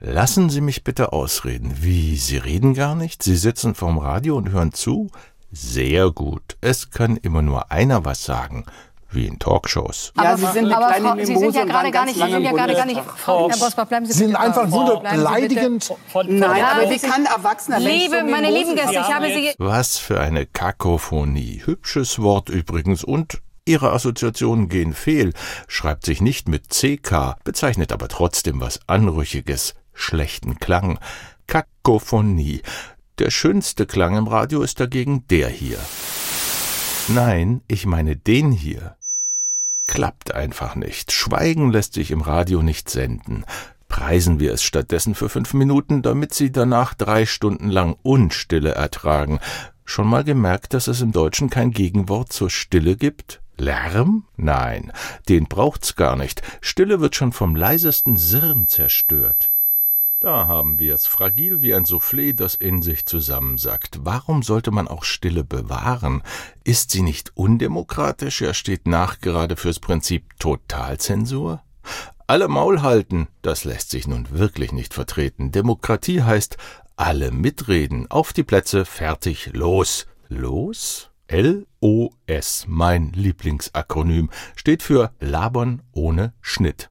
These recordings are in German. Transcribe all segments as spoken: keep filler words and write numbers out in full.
Lassen Sie mich bitte ausreden. Wie, Sie reden gar nicht? Sie sitzen vorm Radio und hören zu? Sehr gut. Es kann immer nur einer was sagen. Wie in Talkshows. Ja, aber Sie sind eine aber kleine Frau, Sie sind ja gerade gar nicht, Sie sind ja gerade gar nicht, Frau, Herr Bosbach, bleiben Sie Sie sind bitte einfach Frau. nur Bleiben Sie beleidigend. bitte. Nein, Ja, aber wie Sie- kann ein erwachsener Mensch Liebe, so meine mimosen lieben Gäste, ich sein? habe Sie... Was für eine Kakophonie. Hübsches Wort übrigens und Ihre Assoziationen gehen fehl. Schreibt sich nicht mit C K, bezeichnet aber trotzdem was Anrüchiges, schlechten Klang. Kakophonie. Der schönste Klang im Radio ist dagegen der hier. Nein, ich meine den hier. Klappt einfach nicht. Schweigen lässt sich im Radio nicht senden. Preisen wir es stattdessen für fünf Minuten, damit Sie danach drei Stunden lang Unstille ertragen. Schon mal gemerkt, dass es im Deutschen kein Gegenwort zur Stille gibt? Lärm? Nein, den braucht's gar nicht. Stille wird schon vom leisesten Sirren zerstört. Da haben wir es, fragil wie ein Soufflé, das in sich zusammensackt. Warum sollte man auch Stille bewahren? Ist sie nicht undemokratisch? Ja, steht nachgerade fürs Prinzip Totalzensur? Alle Maul halten, das lässt sich nun wirklich nicht vertreten. Demokratie heißt, alle mitreden, auf die Plätze, fertig, los. Los? L O S, mein Lieblingsakronym, steht für Labern ohne Schnitt.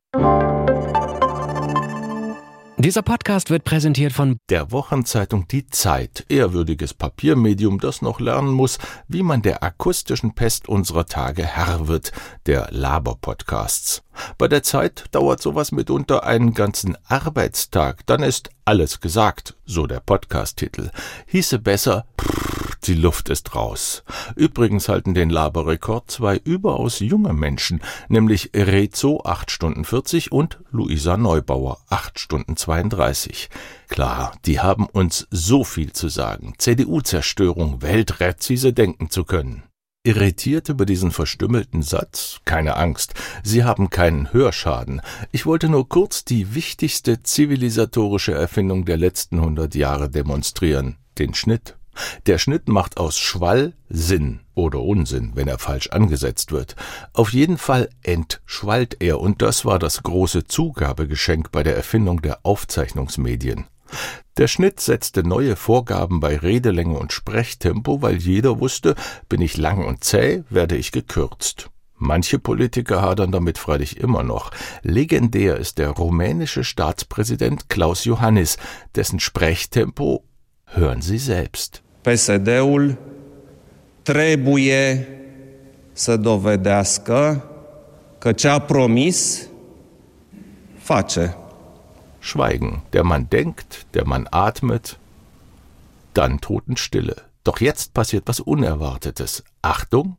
Dieser Podcast wird präsentiert von Der Wochenzeitung Die Zeit, ehrwürdiges Papiermedium, das noch lernen muss, wie man der akustischen Pest unserer Tage Herr wird, der Laber-Podcasts. Bei der Zeit dauert sowas mitunter einen ganzen Arbeitstag, dann ist alles gesagt, so der Podcast-Titel. Hieße besser, pff, die Luft ist raus. Übrigens halten den Laberrekord zwei überaus junge Menschen, nämlich Rezo acht Stunden vierzig und Luisa Neubauer acht Stunden zweiunddreißig. Klar, die haben uns so viel zu sagen. C D U-Zerstörung, welträzise denken zu können. Irritiert über diesen verstümmelten Satz? Keine Angst, Sie haben keinen Hörschaden. Ich wollte nur kurz die wichtigste zivilisatorische Erfindung der letzten hundert Jahre demonstrieren, den Schnitt. Der Schnitt macht aus Schwall Sinn oder Unsinn, wenn er falsch angesetzt wird. Auf jeden Fall entschwallt er, und das war das große Zugabegeschenk bei der Erfindung der Aufzeichnungsmedien. Der Schnitt setzte neue Vorgaben bei Redelänge und Sprechtempo, weil jeder wusste, bin ich lang und zäh, werde ich gekürzt. Manche Politiker hadern damit freilich immer noch. Legendär ist der rumänische Staatspräsident Klaus Iohannis, dessen Sprechtempo hören Sie selbst. P S D-ul trebuie să dovedească că ce a promis face. Schweigen. Der Mann denkt, der Mann atmet, dann Totenstille. Doch jetzt passiert was Unerwartetes. Achtung!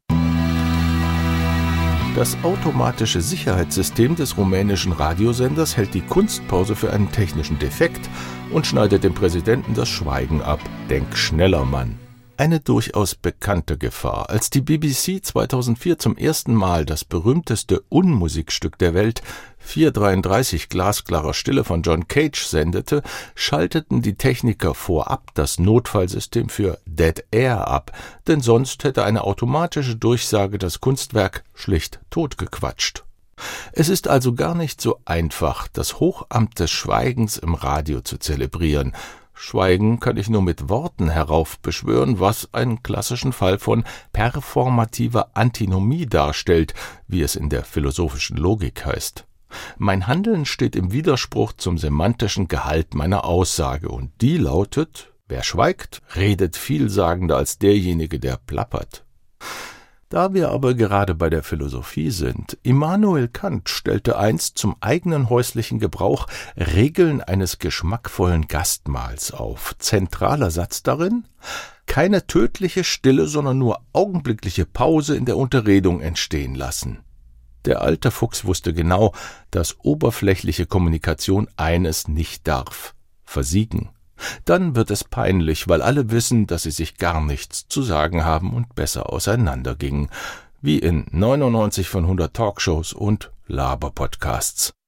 Das automatische Sicherheitssystem des rumänischen Radiosenders hält die Kunstpause für einen technischen Defekt und schneidet dem Präsidenten das Schweigen ab. Denk schneller, Mann. Eine durchaus bekannte Gefahr. Als die B B C zweitausendvier zum ersten Mal das berühmteste Unmusikstück der Welt, vier dreiunddreißig glasklarer Stille von John Cage, sendete, schalteten die Techniker vorab das Notfallsystem für Dead Air ab, denn sonst hätte eine automatische Durchsage das Kunstwerk schlicht totgequatscht. Es ist also gar nicht so einfach, das Hochamt des Schweigens im Radio zu zelebrieren. Schweigen kann ich nur mit Worten heraufbeschwören, was einen klassischen Fall von performativer Antinomie darstellt, wie es in der philosophischen Logik heißt. Mein Handeln steht im Widerspruch zum semantischen Gehalt meiner Aussage, und die lautet: Wer schweigt, redet vielsagender als derjenige, der plappert. Da wir aber gerade bei der Philosophie sind, Immanuel Kant stellte einst zum eigenen häuslichen Gebrauch Regeln eines geschmackvollen Gastmahls auf. Zentraler Satz darin: keine tödliche Stille, sondern nur augenblickliche Pause in der Unterredung entstehen lassen. Der alte Fuchs wusste genau, dass oberflächliche Kommunikation eines nicht darf: versiegen. Dann wird es peinlich, weil alle wissen, dass sie sich gar nichts zu sagen haben und besser auseinandergingen, wie in neunundneunzig von hundert Talkshows und Laber-Podcasts.